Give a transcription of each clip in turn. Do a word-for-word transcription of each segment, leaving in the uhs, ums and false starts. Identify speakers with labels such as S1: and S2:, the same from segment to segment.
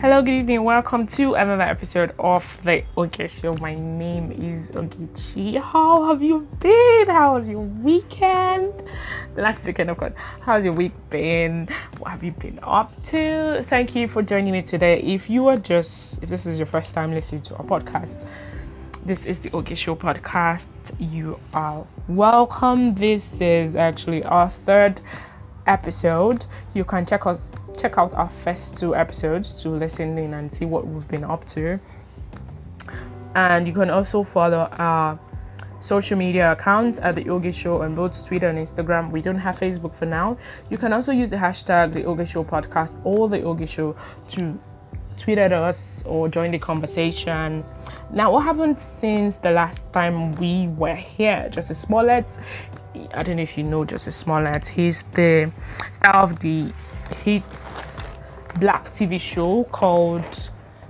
S1: Hello, good evening. Welcome to another episode of the Oge Show. My name is Ogechi. How have you been? How was your weekend? The last weekend, of course. How's your week been? What have you been up to? Thank you for joining me today. If you are just, if this is your first time listening to our podcast, this is the Oge Show podcast. You are welcome. This is actually our third episode. You can check us check out our first two episodes to listen in and see what we've been up to, and you can also follow our social media accounts at the Oge Show on both Twitter and Instagram. We don't have Facebook for now. You can also use the hashtag the Oge Show podcast or the Oge Show to tweet at us or join the conversation. Now, what happened since the last time we were here? Justice Smollett, I don't know if you know Justice Smollett. He's the star of the hit black T V show called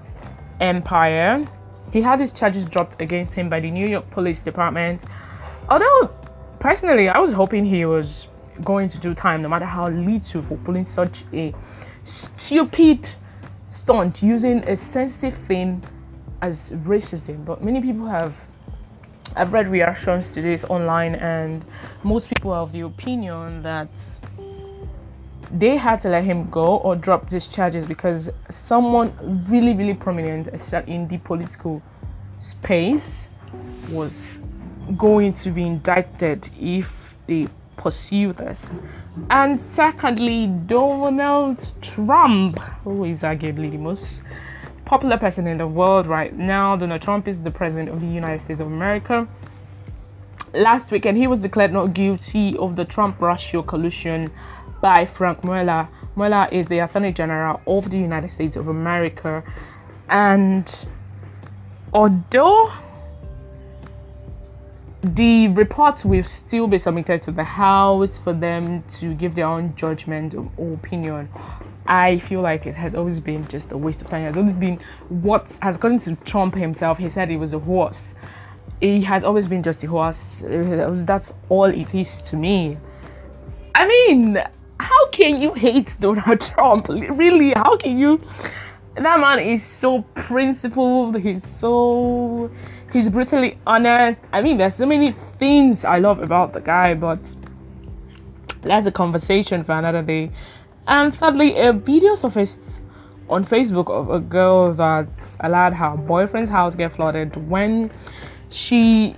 S1: Empire. He had his charges dropped against him by the New York Police Department. Although, personally, I was hoping he was going to do time, no matter how little, for pulling such a stupid stunt using a sensitive thing as racism. But many people have I've read reactions to this online, and most people are of the opinion that they had to let him go or drop these charges because someone really, really prominent in the political space was going to be indicted if they pursue this. And secondly, Donald Trump, who is arguably the most popular person in the world right now. Donald Trump is the president of the United States of America. Last weekend, he was declared not guilty of the Trump-Russia collusion by Frank Mueller. Mueller is the Attorney General of the United States of America. And although the reports will still be submitted to the House for them to give their own judgment or opinion, I feel like it has always been just a waste of time. It has always been what has gotten to Trump himself. He said he was a horse. It has always been just a horse. That's all it is to me. I mean, how can you hate Donald Trump? Really, how can you? That man is so principled. He's so, he's brutally honest. I mean, there's so many things I love about the guy, but that's a conversation for another day. And thirdly, a video surfaced on Facebook of a girl that allowed her boyfriend's house get flooded when she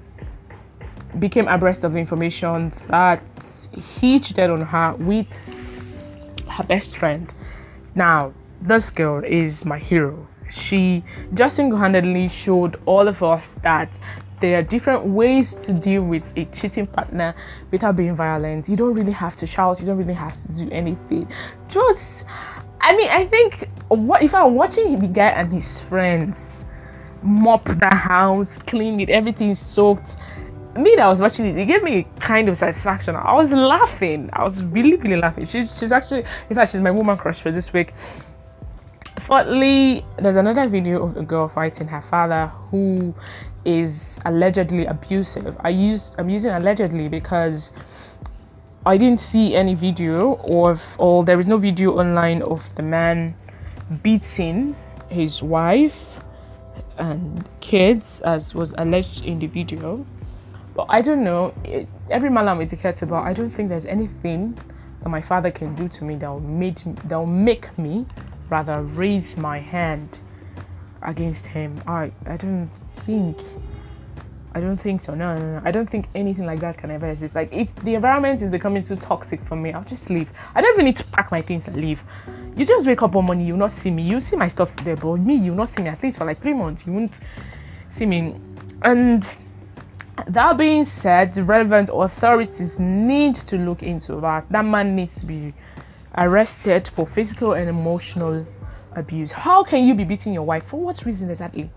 S1: became abreast of the information that he cheated on her with her best friend. Now, this girl is my hero. She just single-handedly showed all of us that there are different ways to deal with a cheating partner without being violent. You don't really have to shout. You don't really have to do anything. Just, I mean, I think what if I'm watching the guy and his friends mop the house, clean it, everything soaked. Me that was watching it, it gave me kind of satisfaction. I was laughing. I was really, really laughing. She's, she's actually, in fact, she's my woman crush for this week. Fourthly, there's another video of a girl fighting her father who is allegedly abusive. I use I'm using allegedly because I didn't see any video of, or there is no video online of the man beating his wife and kids as was alleged in the video. But I don't know. It, every man I'm etiquette about. I don't think there's anything that my father can do to me that will make that will make me rather raise my hand against him. I I don't think I don't think so. No, no, no. I don't think anything like that can ever exist. Like, if the environment is becoming too toxic for me, I'll just leave. I don't even need to pack my things and leave. You just wake up one morning, you'll not see me. You see my stuff there, but me, you'll not see me at least for like three months. You won't see me. And that being said, the relevant authorities need to look into that. That man needs to be arrested for physical and emotional abuse. How can you be beating your wife? For what reason exactly?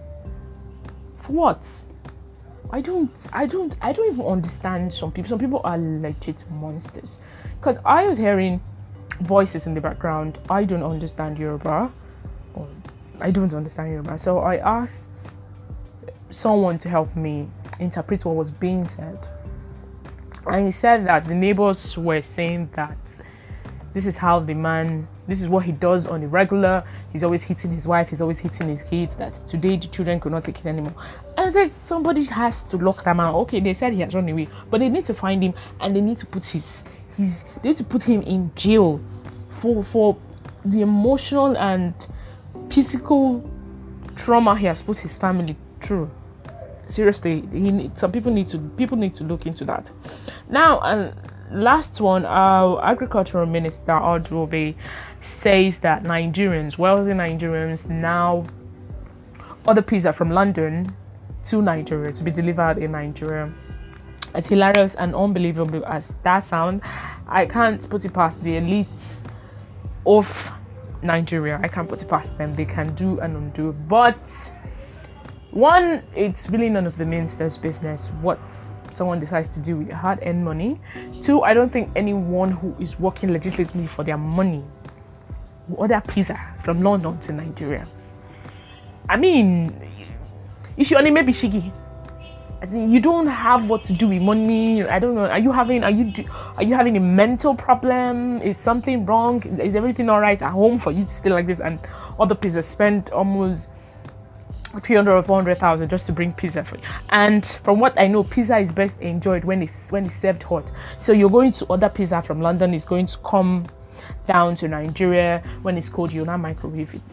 S1: For what? I don't, I don't, I don't even understand some people. Some people are legit monsters. Because I was hearing voices in the background. I don't understand Yoruba. Or I don't understand Yoruba. So I asked someone to help me interpret what was being said. And he said that the neighbors were saying that This is how the man, this is what he does on a regular. He's always hitting his wife, he's always hitting his kids. That today the children could not take it anymore. And I was like, somebody has to lock that man. Okay, they said he has run away, but they need to find him and they need to put his, his they need to put him in jail for for the emotional and physical trauma he has put his family through. Seriously, he need, some people need to people need to look into that. Now, and last one, our agricultural minister Odobe says that Nigerians, wealthy Nigerians, now order pizza from London to Nigeria to be delivered in Nigeria. As hilarious and unbelievable as that sound, I can't put it past the elites of Nigeria. I can't put it past them. They can do and undo. But one, it's really none of the minister's business what someone decides to do with hard-earned money. Two, I don't think anyone who is working legitimately for their money will order pizza from London to Nigeria. I mean, you should only maybe shiggy. I think you don't have what to do with money. I don't know. Are you having? Are you? Do, are you having a mental problem? Is something wrong? Is everything all right at home for you to stay like this? And other places spend almost three hundred or four hundred thousand just to bring pizza for you. And from what I know, pizza is best enjoyed when it's when it's served hot. So you're going to order pizza from London. It's going to come down to Nigeria when it's cold. You'll not microwave it.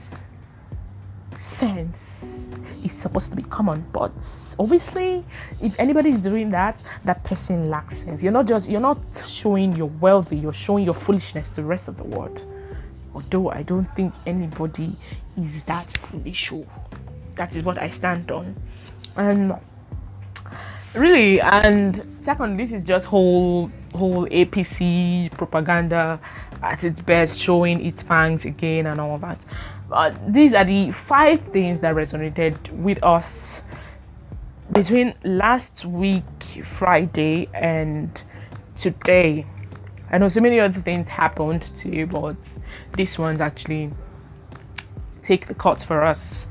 S1: Sense. It's supposed to be common, but obviously if anybody is doing that, that person lacks sense. You're not just you're not showing you're wealthy, you're showing your foolishness to the rest of the world. Although I don't think anybody is that foolish. That is what I stand on. And really, and second, this is just whole whole A P C propaganda at its best, showing its fangs again and all that. But these are the five things that resonated with us between last week Friday and today. I know so many other things happened too, but this one's actually take the cut for us.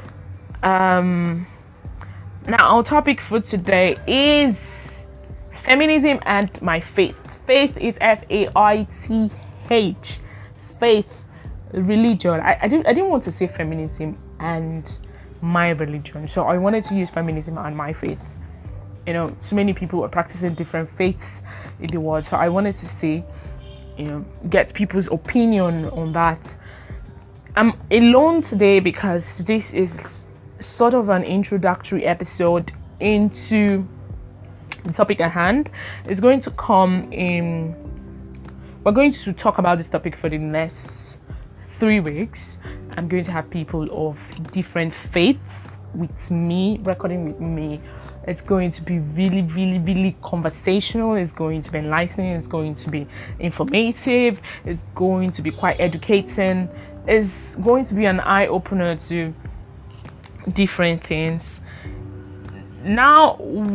S1: Um now our topic for today is feminism and my faith. Faith is F A I T H. Faith, religion. I, I didn't I didn't want to say feminism and my religion, so I wanted to use feminism and my faith. You know, so many people are practicing different faiths in the world, so I wanted to say, you know, get people's opinion on that. I'm alone today because this is sort of an introductory episode into the topic at hand. It's going to come in, we're going to talk about this topic for the next three weeks. I'm going to have people of different faiths with me, recording with me. It's going to be really, really, really conversational. It's going to be enlightening. It's going to be informative. It's going to be quite educating. It's going to be an eye-opener to different things. Now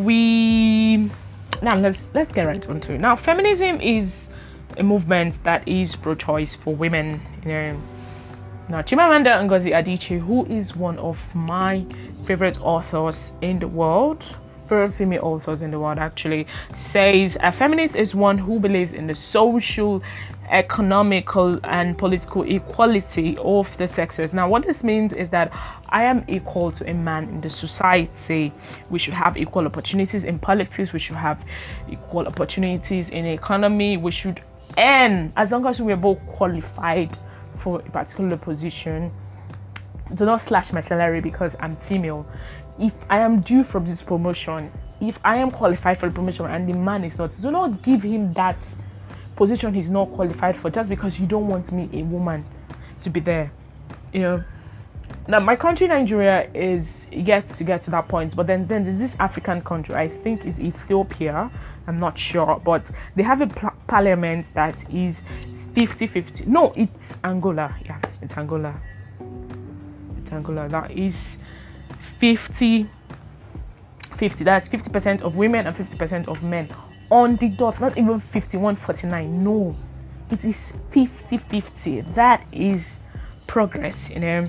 S1: we now let's let's get right onto it. Now, feminism is a movement that is pro-choice for women. You know, now Chimamanda Ngozi Adichie, who is one of my favorite authors in the world, favorite female authors in the world actually, says a feminist is one who believes in the social, economical and political equality of the sexes. Now what this means is that I am equal to a man in the society. We should have equal opportunities in politics. We should have equal opportunities in economy. We should earn, as long as we are both qualified for a particular position. Do not slash my salary because I'm female. If I am due from this promotion, if I am qualified for the promotion and the man is not, do not give him that position he's not qualified for just because you don't want me, a woman, to be there. You know, now my country Nigeria is yet to get to that point, but then then there's this African country, I think is Ethiopia, I'm not sure, but they have a pl- parliament that is fifty fifty. No, it's Angola. Yeah, it's Angola. It's Angola. That is fifty fifty. That's fifty percent of women and fifty percent of men on the dot. Not even fifty-one forty-nine. No, it is fifty fifty. That is progress, you know.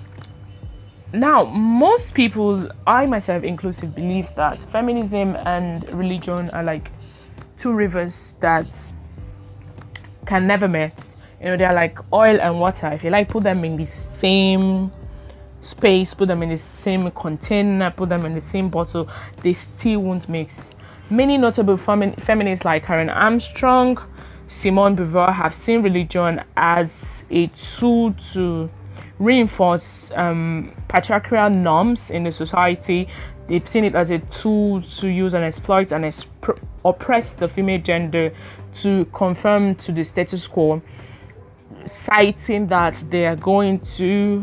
S1: Now, most people, I myself inclusive, believe that feminism and religion are like two rivers that can never meet. You know, they're like oil and water. If you like, put them in the same space, put them in the same container, put them in the same bottle, they still won't mix. Many notable femi- feminists like Karen Armstrong, Simone Beauvoir have seen religion as a tool to reinforce um, patriarchal norms in the society. They've seen it as a tool to use and exploit and exp- oppress the female gender to conform to the status quo, citing that they are going to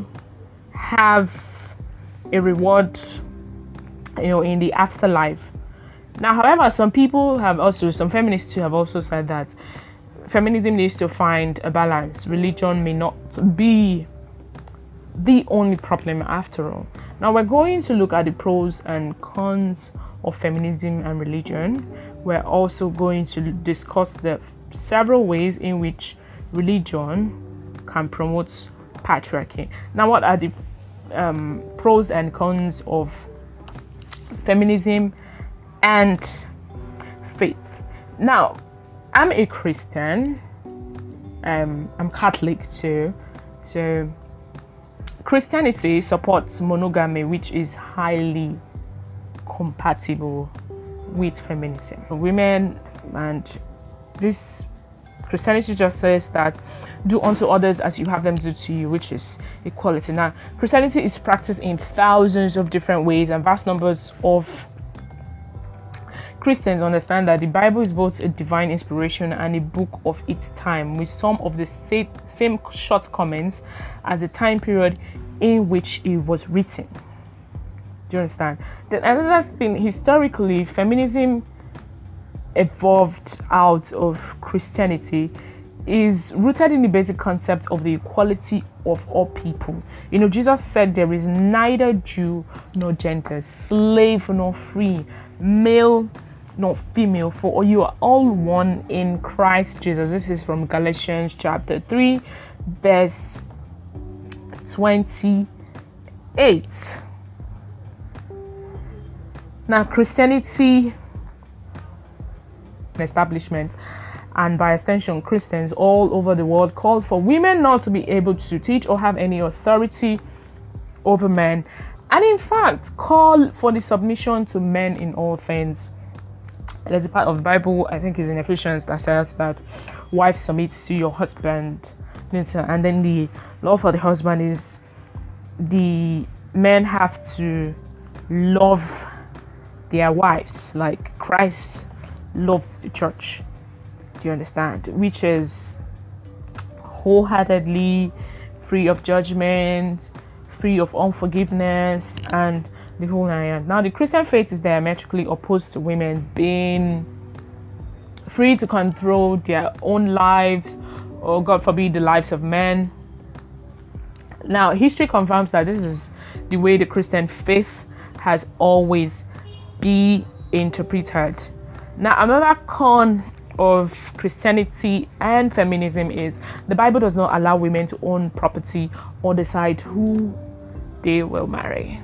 S1: have a reward, you know, in the afterlife. Now, however, some people have also, some feminists too have also said that feminism needs to find a balance. Religion may not be the only problem after all. Now, we're going to look at the pros and cons of feminism and religion. We're also going to discuss the several ways in which religion can promote patriarchy. Now, what are the um, pros and cons of feminism and faith? Now, I'm a Christian. Um, I'm Catholic too. So, Christianity supports monogamy, which is highly compatible with feminism. Women, and this Christianity just says that do unto others as you have them do to you, which is equality. Now, Christianity is practiced in thousands of different ways, and vast numbers of Christians understand that the Bible is both a divine inspiration and a book of its time, with some of the same shortcomings as the time period in which it was written. Do you understand? Then another thing, historically, feminism evolved out of Christianity is rooted in the basic concept of the equality of all people. You know, Jesus said there is neither Jew nor Gentile, slave nor free, male nor female, for you are all one in Christ Jesus. This is from Galatians chapter three, verse twenty-eight. Now, Christianity establishment, and by extension Christians all over the world, called for women not to be able to teach or have any authority over men, and in fact call for the submission to men in all things. There's a part of the Bible, I think is in Ephesians, that says that wives submit to your husband, and then the law for the husband is the men have to love their wives like Christ loved the church. Do you understand? Which is wholeheartedly free of judgment, free of unforgiveness, and the whole nine. Now, the Christian faith is diametrically opposed to women being free to control their own lives, or God forbid, the lives of men. Now, history confirms that this is the way the Christian faith has always been interpreted. Now, another con of Christianity and feminism is the Bible does not allow women to own property or decide who they will marry.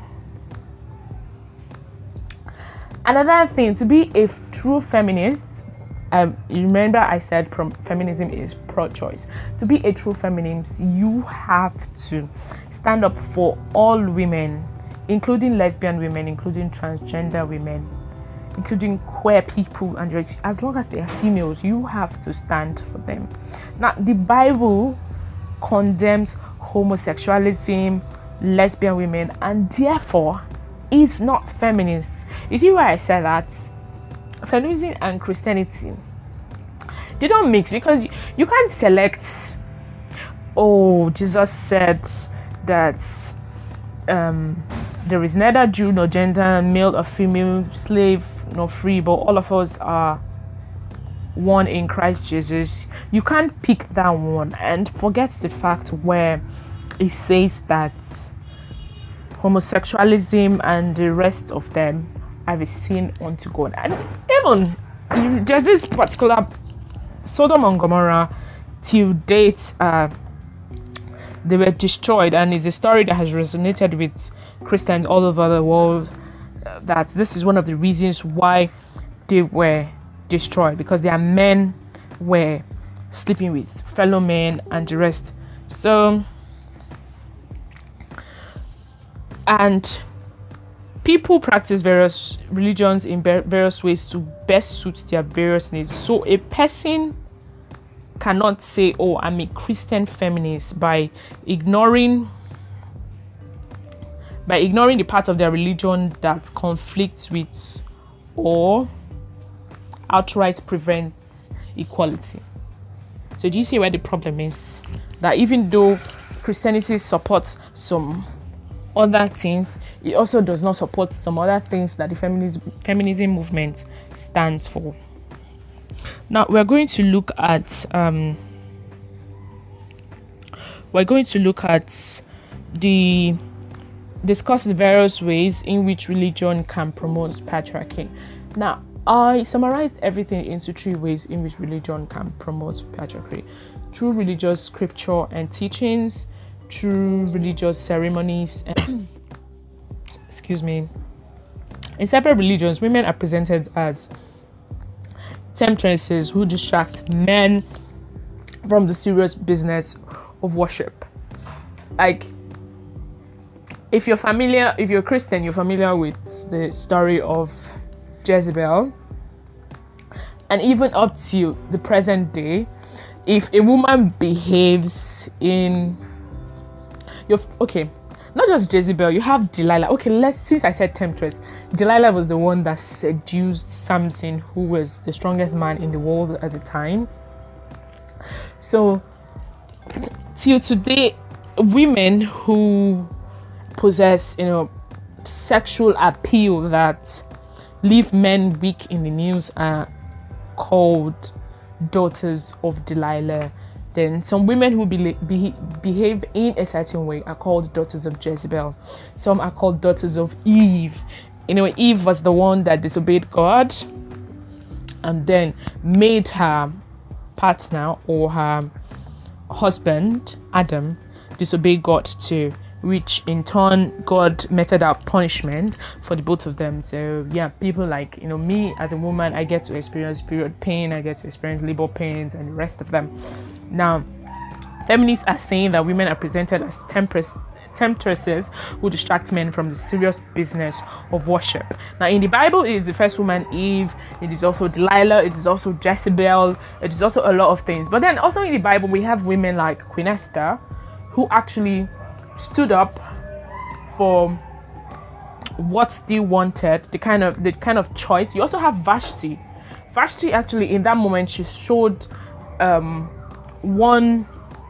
S1: Another thing, to be a true feminist, um, you remember I said from feminism is pro-choice. To be a true feminist, you have to stand up for all women, including lesbian women, including transgender women, including queer people, and as long as they are females, you have to stand for them. Now, the Bible condemns homosexualism, lesbian women, and therefore is not feminist. You see why I said that? Feminism and Christianity, they don't mix, because you, you can't select, oh, Jesus said that um, there is neither Jew nor Gentile, male or female, slave nor free, but all of us are one in Christ Jesus. You can't pick that one and forget the fact where it says that homosexualism and the rest of them have a sin unto God. And even you, there's this particular Sodom and Gomorrah, till date, uh, they were destroyed, and it's a story that has resonated with Christians all over the world, uh, that this is one of the reasons why they were destroyed, because their men were sleeping with fellow men and the rest. So, and people practice various religions in various ways to best suit their various needs. So a person cannot say, oh, I'm a Christian feminist, by ignoring by ignoring the parts of their religion that conflicts with or outright prevents equality. So do you see where the problem is? That even though Christianity supports some other things, it also does not support some other things that the feminism feminism movement stands for. Now we're going to look at um we're going to look at the discuss the various ways in which religion can promote patriarchy. Now, I summarized everything into three ways in which religion can promote patriarchy: through religious scripture and teachings, through religious ceremonies, and excuse me. In several religions, women are presented as temptresses who distract men from the serious business of worship. Like, if you're familiar, if you're a Christian, you're familiar with the story of Jezebel. And even up to the present day, if a woman behaves in your okay, not just Jezebel, you have Delilah. Okay, let's since I said temptress, Delilah was the one that seduced Samson, who was the strongest man in the world at the time. So till today, women who possess, you know, sexual appeal that leave men weak in the news are called daughters of Delilah. Then some women who be, be, behave in a certain way are called daughters of Jezebel. Some are called daughters of Eve. You know, Eve was the one that disobeyed God and then made her partner or her husband, Adam, disobey God too, which in turn God meted out punishment for the both of them. So yeah, people like, you know, me as a woman, I get to experience period pain, I get to experience labor pains and the rest of them. Now, feminists are saying that women are presented as temptress, temptresses who distract men from the serious business of worship. Now, in the Bible, it is the first woman, Eve. It is also Delilah. It is also Jezebel. It is also a lot of things. But then also in the Bible, we have women like Queen Esther, who actually stood up for what they wanted, the kind of the kind of choice. You also have Vashti. Vashti actually in that moment she showed um, one.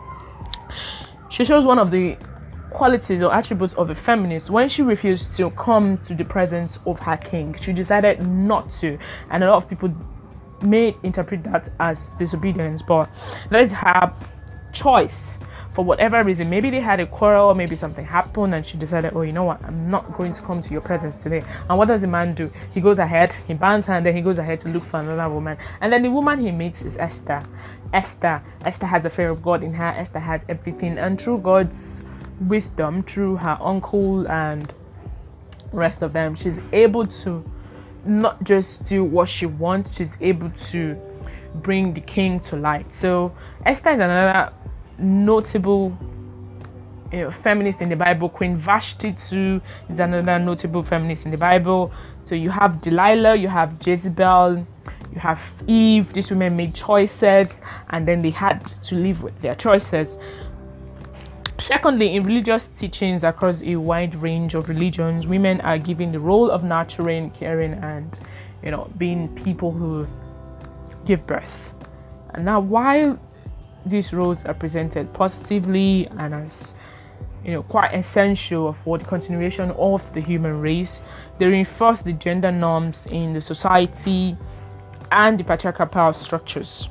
S1: She shows one of the qualities or attributes of a feminist when she refused to come to the presence of her king. She decided not to, and a lot of people may interpret that as disobedience, but that is her choice. For whatever reason, maybe they had a quarrel, maybe something happened and she decided, oh, you know what, I'm not going to come to your presence today. And what does the man do? He goes ahead, he bans her, and then he goes ahead to look for another woman. And then the woman he meets is Esther. Esther. Esther has the fear of God in her. Esther has everything. And through God's wisdom, through her uncle and rest of them, she's able to not just do what she wants, she's able to bring the king to light. So Esther is another notable, you know, feminist in the Bible. Queen Vashti too is another notable feminist in the Bible. So you have Delilah, you have Jezebel, you have Eve. These women made choices and then they had to live with their choices. Secondly, in religious teachings across a wide range of religions, women are given the role of nurturing, caring, and, you know, being people who give birth. And now, while these roles are presented positively and as, you know, quite essential for the continuation of the human race, they reinforce the gender norms in the society and the patriarchal power structures.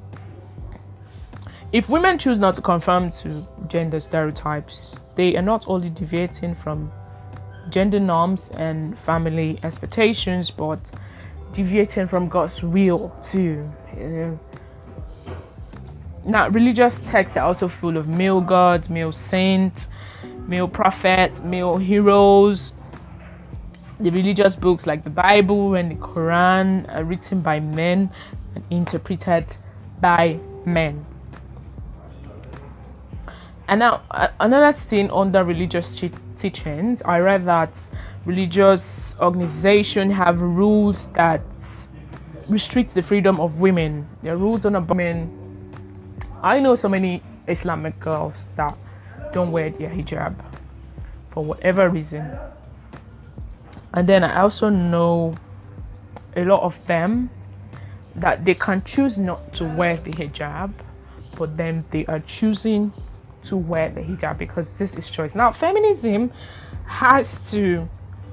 S1: If women choose not to conform to gender stereotypes, they are not only deviating from gender norms and family expectations, but deviating from God's will too. You know? Now, religious texts are also full of male gods, male saints, male prophets, male heroes. The religious books like the Bible and the Quran are written by men and interpreted by men. And now, uh, another thing under religious che- teachings, I read that religious organizations have rules that restrict the freedom of women. There are rules on women. I know so many Islamic girls that don't wear their hijab for whatever reason. And then I also know a lot of them that they can choose not to wear the hijab, but then they are choosing to wear the hijab because this is choice. Now, feminism has to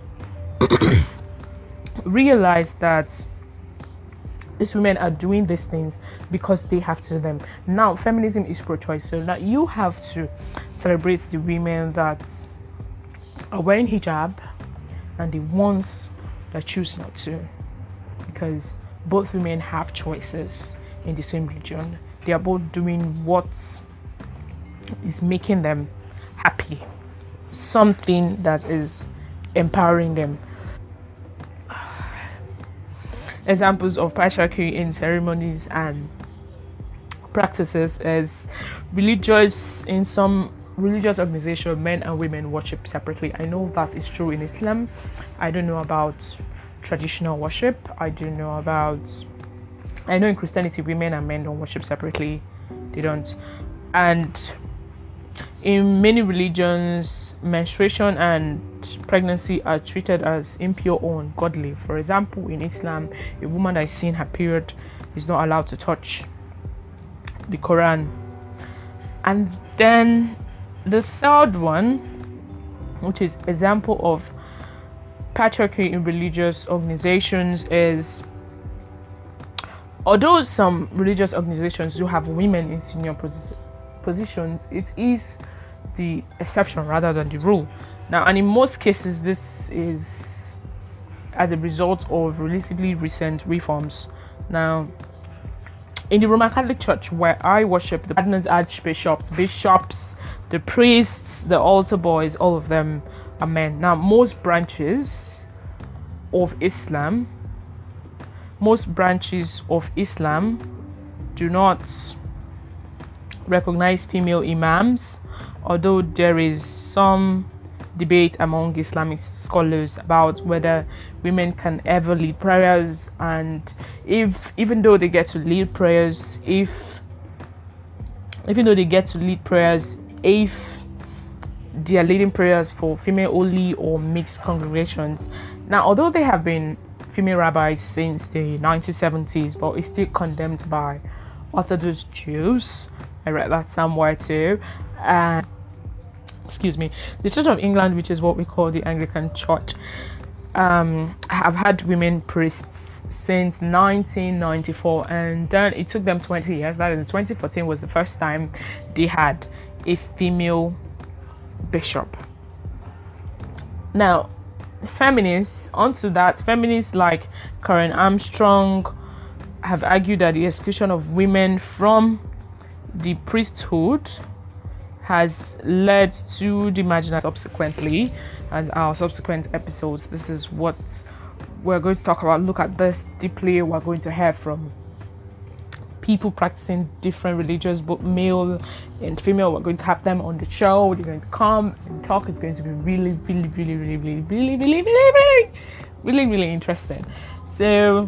S1: realize that these women are doing these things because they have to do them. Now, feminism is pro-choice, so that you have to celebrate the women that are wearing hijab and the ones that choose not to, because both women have choices in the same religion. They are both doing what is making them happy, something that is empowering them. Examples of patriarchy in ceremonies and practices is religious in some religious organizations, men and women worship separately. I know that is true in Islam. I don't know about traditional worship. I do know about I know in Christianity women and men don't worship separately. They don't. And in many religions, menstruation and pregnancy are treated as impure or ungodly. For example, in Islam, a woman that is seeing her period is not allowed to touch the Quran. And then the third one, which is example of patriarchy in religious organizations, is although some religious organizations do have women in senior pos- positions, it is the exception rather than the rule. Now, and in most cases, this is as a result of relatively recent reforms. Now, in the Roman Catholic Church, where I worship, the cardinals, archbishops, bishops, the priests, the altar boys, all of them are men. Now, most branches of Islam, most branches of Islam do not recognize female imams, although there is some debate among Islamic scholars about whether women can ever lead prayers, and if even though they get to lead prayers, if even though they get to lead prayers, if they are leading prayers for female only or mixed congregations. Now, although they have been female rabbis since the nineteen seventies, but it's still condemned by Orthodox Jews. I read that somewhere too. And excuse me, the Church of England, which is what we call the Anglican Church, um, have had women priests since nineteen ninety-four, and then it took them twenty years. That in twenty fourteen was the first time they had a female bishop. Now, feminists, onto that, feminists like Karen Armstrong have argued that the exclusion of women from the priesthood has led to the marginalization. Subsequently, and our subsequent episodes, this is what we're going to talk about. Look at this deeply. We're going to hear from people practicing different religions, both male and female. We're going to have them on the show. They're going to come and talk. It's going to be really, really, really, really, really, really, really, really, really, really, really interesting. So,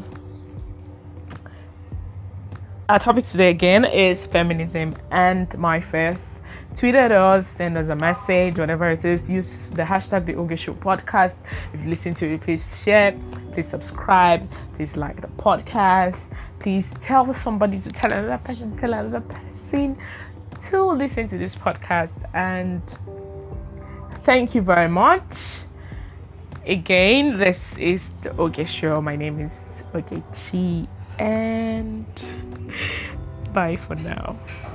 S1: our topic today again is feminism and my faith. Tweet at us, send us a message, whatever it is. Use the hashtag the Oge Show podcast. If you listen to it, please share, please subscribe, please like the podcast. Please tell somebody to tell another person to tell another person to listen to this podcast. And thank you very much. Again, this is the Oge Show. My name is Ogechi, and bye for now.